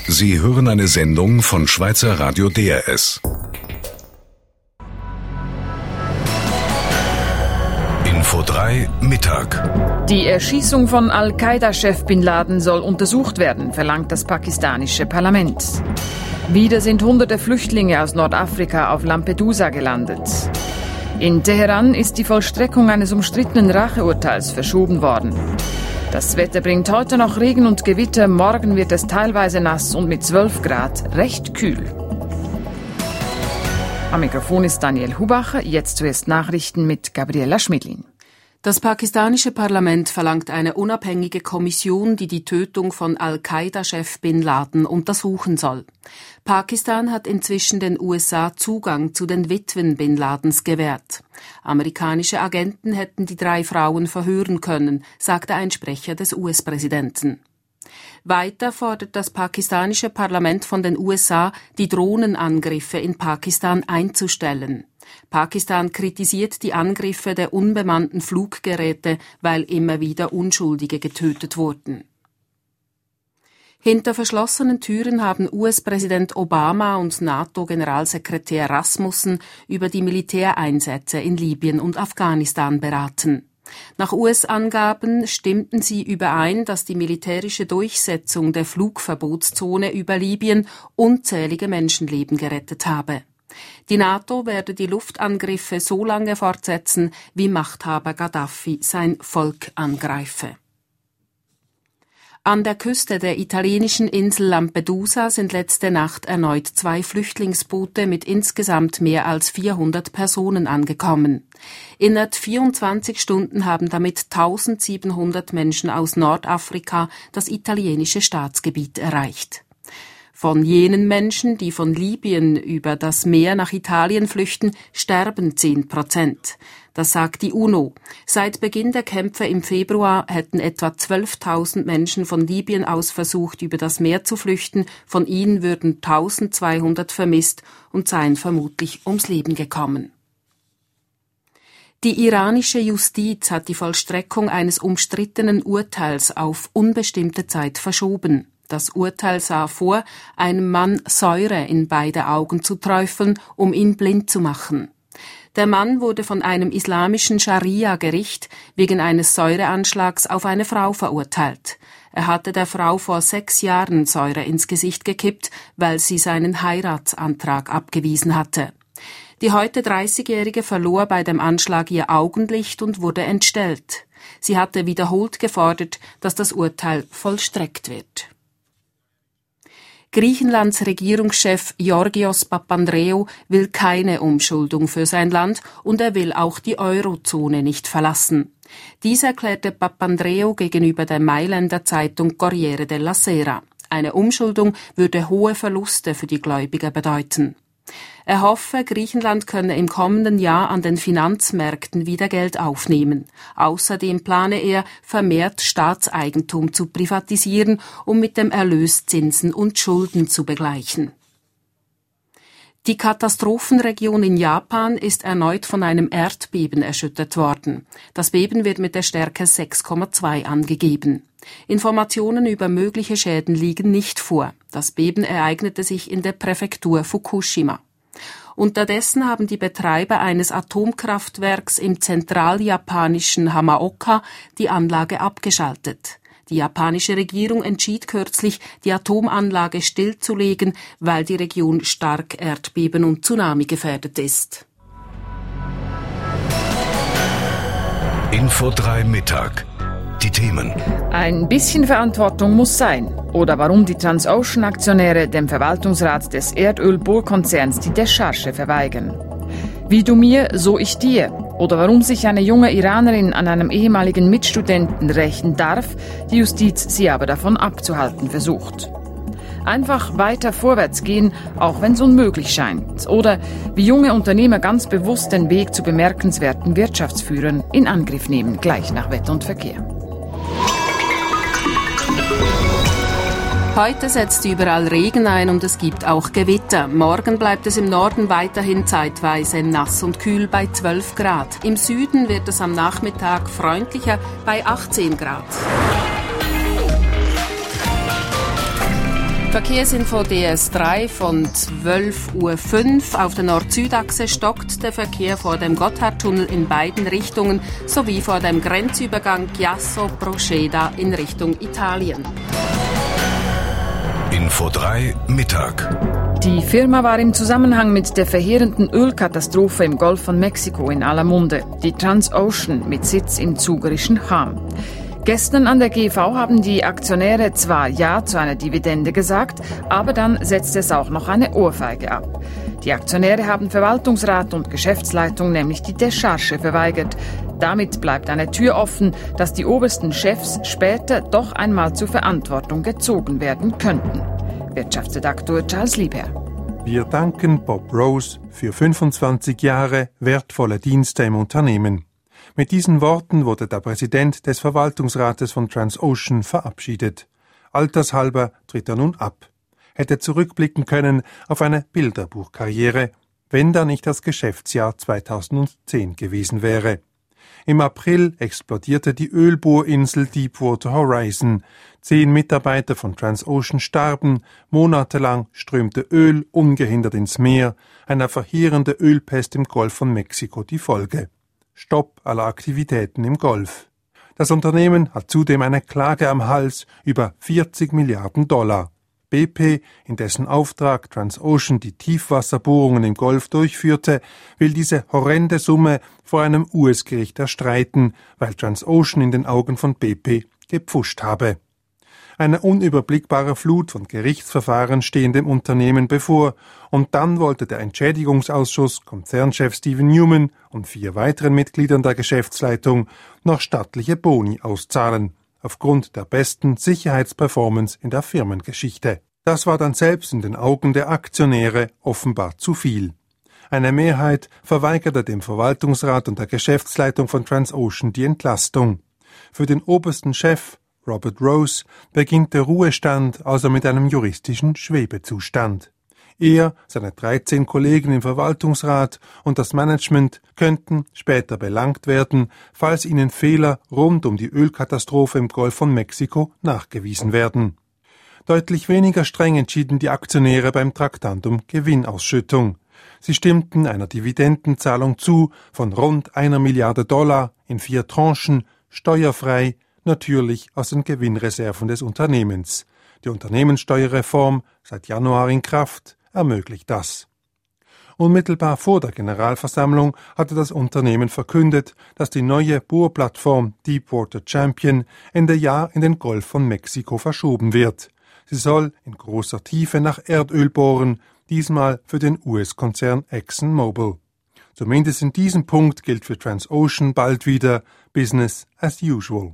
Sie hören eine Sendung von Schweizer Radio DRS. Info 3 Mittag. Die Erschießung von Al-Qaida-Chef Bin Laden soll untersucht werden, verlangt das pakistanische Parlament. Wieder sind hunderte Flüchtlinge aus Nordafrika auf Lampedusa gelandet. In Teheran ist die Vollstreckung eines umstrittenen Racheurteils verschoben worden. Das Wetter bringt heute noch Regen und Gewitter, morgen wird es teilweise nass und mit 12 Grad recht kühl. Am Mikrofon ist Daniel Hubacher, jetzt zuerst Nachrichten mit Gabriela Schmidlin. Das pakistanische Parlament verlangt eine unabhängige Kommission, die die Tötung von Al-Qaida-Chef Bin Laden untersuchen soll. Pakistan hat inzwischen den USA Zugang zu den Witwen Bin Ladens gewährt. Amerikanische Agenten hätten die 3 Frauen verhören können, sagte ein Sprecher des US-Präsidenten. Weiter fordert das pakistanische Parlament von den USA, die Drohnenangriffe in Pakistan einzustellen. Pakistan kritisiert die Angriffe der unbemannten Fluggeräte, weil immer wieder Unschuldige getötet wurden. Hinter verschlossenen Türen haben US-Präsident Obama und NATO-Generalsekretär Rasmussen über die Militäreinsätze in Libyen und Afghanistan beraten. Nach US-Angaben stimmten sie überein, dass die militärische Durchsetzung der Flugverbotszone über Libyen unzählige Menschenleben gerettet habe. Die NATO werde die Luftangriffe so lange fortsetzen, wie Machthaber Gaddafi sein Volk angreife. An der Küste der italienischen Insel Lampedusa sind letzte Nacht erneut 2 Flüchtlingsboote mit insgesamt mehr als 400 Personen angekommen. Innerhalb 24 Stunden haben damit 1700 Menschen aus Nordafrika das italienische Staatsgebiet erreicht. Von jenen Menschen, die von Libyen über das Meer nach Italien flüchten, sterben 10%. Das sagt die UNO. Seit Beginn der Kämpfe im Februar hätten etwa 12.000 Menschen von Libyen aus versucht, über das Meer zu flüchten. Von ihnen würden 1.200 vermisst und seien vermutlich ums Leben gekommen. Die iranische Justiz hat die Vollstreckung eines umstrittenen Urteils auf unbestimmte Zeit verschoben. Das Urteil sah vor, einem Mann Säure in beide Augen zu träufeln, um ihn blind zu machen. Der Mann wurde von einem islamischen Scharia-Gericht wegen eines Säureanschlags auf eine Frau verurteilt. Er hatte der Frau vor 6 Jahren Säure ins Gesicht gekippt, weil sie seinen Heiratsantrag abgewiesen hatte. Die heute 30-Jährige verlor bei dem Anschlag ihr Augenlicht und wurde entstellt. Sie hatte wiederholt gefordert, dass das Urteil vollstreckt wird. Griechenlands Regierungschef Georgios Papandreou will keine Umschuldung für sein Land und er will auch die Eurozone nicht verlassen. Dies erklärte Papandreou gegenüber der Mailänder Zeitung Corriere della Sera. Eine Umschuldung würde hohe Verluste für die Gläubiger bedeuten. Er hoffe, Griechenland könne im kommenden Jahr an den Finanzmärkten wieder Geld aufnehmen. Außerdem plane er, vermehrt Staatseigentum zu privatisieren, um mit dem Erlös Zinsen und Schulden zu begleichen. Die Katastrophenregion in Japan ist erneut von einem Erdbeben erschüttert worden. Das Beben wird mit der Stärke 6,2 angegeben. Informationen über mögliche Schäden liegen nicht vor. Das Beben ereignete sich in der Präfektur Fukushima. Unterdessen haben die Betreiber eines Atomkraftwerks im zentraljapanischen Hamaoka die Anlage abgeschaltet. Die japanische Regierung entschied kürzlich, die Atomanlage stillzulegen, weil die Region stark Erdbeben- und Tsunami gefährdet ist. Info 3 Mittag. Die Themen. Ein bisschen Verantwortung muss sein. Oder warum die Transocean-Aktionäre dem Verwaltungsrat des Erdölbohrkonzerns die Descharge verweigern. Wie du mir, so ich dir. Oder warum sich eine junge Iranerin an einem ehemaligen Mitstudenten rächen darf, die Justiz sie aber davon abzuhalten versucht. Einfach weiter vorwärts gehen, auch wenn es unmöglich scheint. Oder wie junge Unternehmer ganz bewusst den Weg zu bemerkenswerten Wirtschaftsführern in Angriff nehmen, gleich nach Wetter und Verkehr. Heute setzt überall Regen ein und es gibt auch Gewitter. Morgen bleibt es im Norden weiterhin zeitweise nass und kühl bei 12 Grad. Im Süden wird es am Nachmittag freundlicher bei 18 Grad. Verkehrsinfo DS3 von 12.05 Uhr. Auf der Nord-Süd-Achse stockt der Verkehr vor dem Gotthardtunnel in beiden Richtungen sowie vor dem Grenzübergang Chiasso-Proceda in Richtung Italien. Info 3 Mittag. Die Firma war im Zusammenhang mit der verheerenden Ölkatastrophe im Golf von Mexiko in aller Munde, die Transocean mit Sitz im zugerischen Cham. Gestern an der GV haben die Aktionäre zwar Ja zu einer Dividende gesagt, aber dann setzte es auch noch eine Ohrfeige ab. Die Aktionäre haben Verwaltungsrat und Geschäftsleitung nämlich die Décharge verweigert. Damit bleibt eine Tür offen, dass die obersten Chefs später doch einmal zur Verantwortung gezogen werden könnten. Wirtschaftsredaktor Charles Lieber. Wir danken Bob Rose für 25 Jahre wertvolle Dienste im Unternehmen. Mit diesen Worten wurde der Präsident des Verwaltungsrates von Transocean verabschiedet. Altershalber tritt er nun ab. Hätte zurückblicken können auf eine Bilderbuchkarriere, wenn da nicht das Geschäftsjahr 2010 gewesen wäre. Im April explodierte die Ölbohrinsel Deepwater Horizon. 10 Mitarbeiter von Transocean starben, monatelang strömte Öl ungehindert ins Meer, eine verheerende Ölpest im Golf von Mexiko die Folge. Stopp aller Aktivitäten im Golf. Das Unternehmen hat zudem eine Klage am Hals über $40 Milliarden. BP, in dessen Auftrag Transocean die Tiefwasserbohrungen im Golf durchführte, will diese horrende Summe vor einem US-Gericht erstreiten, weil Transocean in den Augen von BP gepfuscht habe. Eine unüberblickbare Flut von Gerichtsverfahren stehen dem Unternehmen bevor, und dann wollte der Entschädigungsausschuss Konzernchef Steven Newman und 4 weiteren Mitgliedern der Geschäftsleitung noch stattliche Boni auszahlen, aufgrund der besten Sicherheitsperformance in der Firmengeschichte. Das war dann selbst in den Augen der Aktionäre offenbar zu viel. Eine Mehrheit verweigerte dem Verwaltungsrat und der Geschäftsleitung von Transocean die Entlastung. Für den obersten Chef, Robert Rose, beginnt der Ruhestand also mit einem juristischen Schwebezustand. Er, seine 13 Kollegen im Verwaltungsrat und das Management könnten später belangt werden, falls ihnen Fehler rund um die Ölkatastrophe im Golf von Mexiko nachgewiesen werden. Deutlich weniger streng entschieden die Aktionäre beim Traktandum Gewinnausschüttung. Sie stimmten einer Dividendenzahlung zu von rund $1 Milliarde in 4 Tranchen, steuerfrei, natürlich aus den Gewinnreserven des Unternehmens. Die Unternehmenssteuerreform, seit Januar in Kraft, ermöglicht das. Unmittelbar vor der Generalversammlung hatte das Unternehmen verkündet, dass die neue Bohrplattform Deepwater Champion Ende Jahr in den Golf von Mexiko verschoben wird. Sie soll in großer Tiefe nach Erdöl bohren, diesmal für den US-Konzern ExxonMobil. Zumindest in diesem Punkt gilt für Transocean bald wieder Business as usual.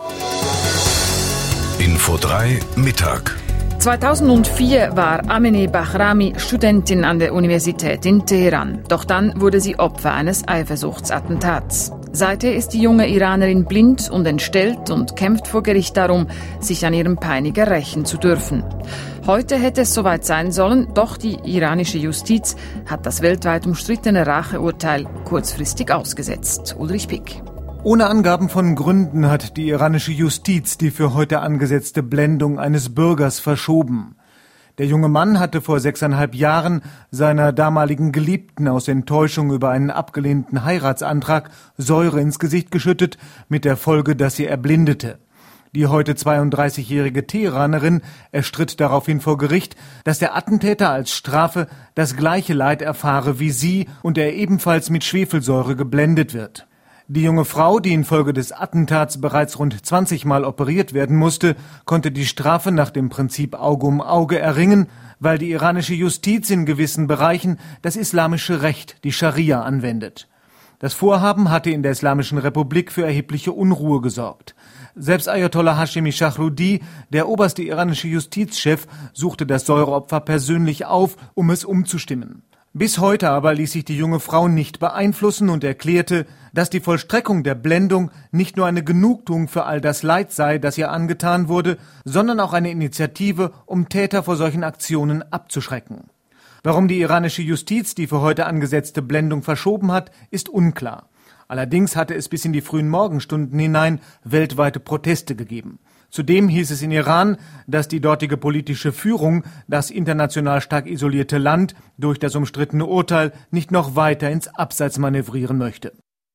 Info 3 Mittag. 2004 war Amineh Bahrami Studentin an der Universität in Teheran. Doch dann wurde sie Opfer eines Eifersuchtsattentats. Seither ist die junge Iranerin blind und entstellt und kämpft vor Gericht darum, sich an ihrem Peiniger rächen zu dürfen. Heute hätte es soweit sein sollen, doch die iranische Justiz hat das weltweit umstrittene Racheurteil kurzfristig ausgesetzt. Ulrich Pick. Ohne Angaben von Gründen hat die iranische Justiz die für heute angesetzte Blendung eines Bürgers verschoben. Der junge Mann hatte vor 6,5 Jahren seiner damaligen Geliebten aus Enttäuschung über einen abgelehnten Heiratsantrag Säure ins Gesicht geschüttet, mit der Folge, dass sie erblindete. Die heute 32-jährige Teheranerin erstritt daraufhin vor Gericht, dass der Attentäter als Strafe das gleiche Leid erfahre wie sie und er ebenfalls mit Schwefelsäure geblendet wird. Die junge Frau, die infolge des Attentats bereits rund 20 Mal operiert werden musste, konnte die Strafe nach dem Prinzip Auge um Auge erringen, weil die iranische Justiz in gewissen Bereichen das islamische Recht, die Scharia, anwendet. Das Vorhaben hatte in der Islamischen Republik für erhebliche Unruhe gesorgt. Selbst Ayatollah Hashemi Chahrudi, der oberste iranische Justizchef, suchte das Säureopfer persönlich auf, um es umzustimmen. Bis heute aber ließ sich die junge Frau nicht beeinflussen und erklärte, dass die Vollstreckung der Blendung nicht nur eine Genugtuung für all das Leid sei, das ihr angetan wurde, sondern auch eine Initiative, um Täter vor solchen Aktionen abzuschrecken. Warum die iranische Justiz die für heute angesetzte Blendung verschoben hat, ist unklar. Allerdings hatte es bis in die frühen Morgenstunden hinein weltweite Proteste gegeben. Zudem hieß es in Iran, dass die dortige politische Führung das international stark isolierte Land durch das umstrittene Urteil nicht noch weiter ins Abseits manövrieren möchte.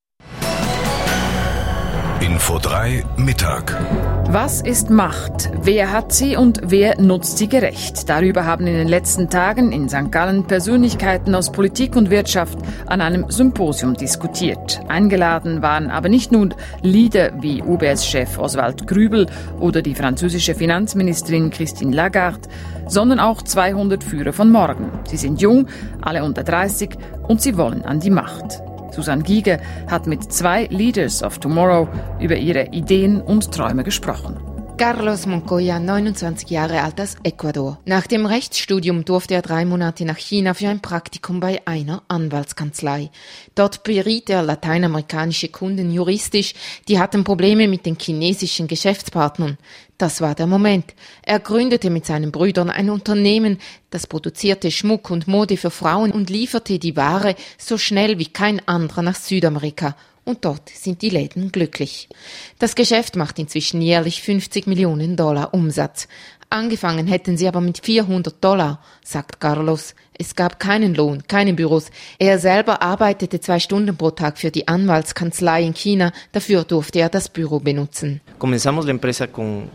Info 3 Mittag. Was ist Macht? Wer hat sie und wer nutzt sie gerecht? Darüber haben in den letzten Tagen in St. Gallen Persönlichkeiten aus Politik und Wirtschaft an einem Symposium diskutiert. Eingeladen waren aber nicht nur Leader wie UBS-Chef Oswald Grübel oder die französische Finanzministerin Christine Lagarde, sondern auch 200 Führer von morgen. Sie sind jung, alle unter 30 und sie wollen an die Macht. Susanne Giege hat mit 2 Leaders of Tomorrow über ihre Ideen und Träume gesprochen. Carlos Moncoya, 29 Jahre alt, aus Ecuador. Nach dem Rechtsstudium durfte er 3 Monate nach China für ein Praktikum bei einer Anwaltskanzlei. Dort beriet er lateinamerikanische Kunden juristisch, die hatten Probleme mit den chinesischen Geschäftspartnern. Das war der Moment. Er gründete mit seinen Brüdern ein Unternehmen, das produzierte Schmuck und Mode für Frauen und lieferte die Ware so schnell wie kein anderer nach Südamerika. Und dort sind die Läden glücklich. Das Geschäft macht inzwischen jährlich $50 Millionen Umsatz. Angefangen hätten sie aber mit $400, sagt Carlos. Es gab keinen Lohn, keine Büros. Er selber arbeitete 2 Stunden pro Tag für die Anwaltskanzlei in China. Dafür durfte er das Büro benutzen. Comenzamos la empresa con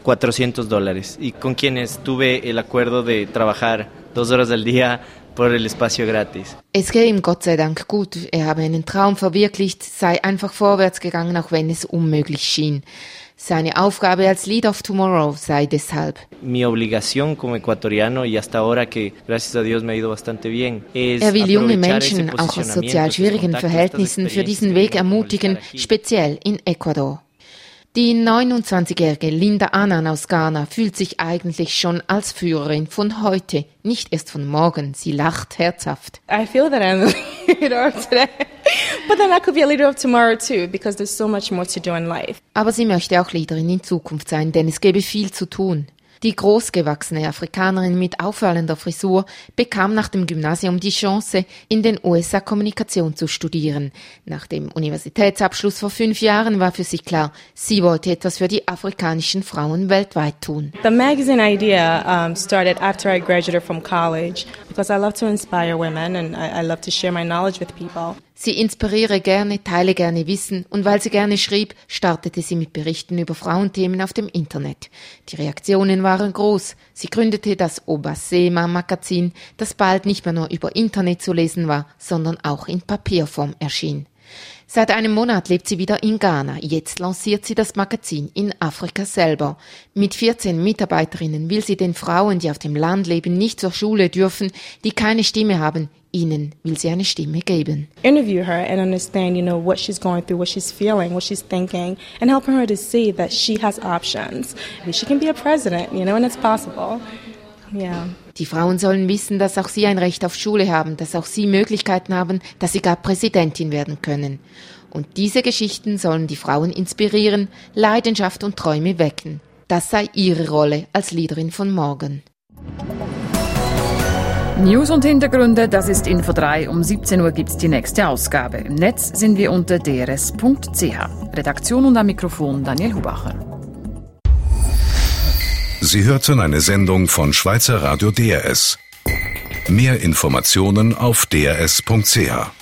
$400 y con quienes tuve el acuerdo de trabajar 2 horas al día por el espacio gratis. Es gehe ihm Gott sei Dank gut. Er habe einen Traum verwirklicht, sei einfach vorwärts gegangen, auch wenn es unmöglich schien. Seine Aufgabe als Leader of Tomorrow sei deshalb. Mi obligación como ecuatoriano y hasta ahora que gracias a Dios me ha ido bastante bien. Er will junge Menschen auch aus sozial schwierigen Verhältnissen für diesen Weg ermutigen, speziell in Ecuador. Die 29-jährige Linda Annan aus Ghana fühlt sich eigentlich schon als Führerin von heute, nicht erst von morgen. Sie lacht herzhaft. I feel that I'm a leader of today, but then I could be a leader of tomorrow too, because there's so much more to do in life. Aber sie möchte auch Leaderin in Zukunft sein, denn es gäbe viel zu tun. Die großgewachsene Afrikanerin mit auffallender Frisur bekam nach dem Gymnasium die Chance, in den USA Kommunikation zu studieren. Nach dem Universitätsabschluss vor 5 Jahren war für sie klar, sie wollte etwas für die afrikanischen Frauen weltweit tun. The magazine idea started after I graduated from college, because I love to inspire women and I love to share my knowledge with people. Sie inspiriere gerne, teile gerne Wissen und weil sie gerne schrieb, startete sie mit Berichten über Frauenthemen auf dem Internet. Die Reaktionen waren groß. Sie gründete das Obasema Magazin, das bald nicht mehr nur über Internet zu lesen war, sondern auch in Papierform erschien. Seit einem Monat lebt sie wieder in Ghana. Jetzt lanciert sie das Magazin in Afrika selber. Mit 14 Mitarbeiterinnen will sie den Frauen, die auf dem Land leben, nicht zur Schule dürfen, die keine Stimme haben, ihnen will sie eine Stimme geben. Interview her and understand, what she's going through, what she's feeling, what she's thinking, and helping her to see that she has options. She can be a president, and it's possible. Yeah. Die Frauen sollen wissen, dass auch sie ein Recht auf Schule haben, dass auch sie Möglichkeiten haben, dass sie gar Präsidentin werden können. Und diese Geschichten sollen die Frauen inspirieren, Leidenschaft und Träume wecken. Das sei ihre Rolle als Leaderin von morgen. News und Hintergründe, das ist Info 3. Um 17 Uhr gibt's die nächste Ausgabe. Im Netz sind wir unter drs.ch. Redaktion und am Mikrofon Daniel Hubacher. Sie hörten eine Sendung von Schweizer Radio DRS. Mehr Informationen auf drs.ch.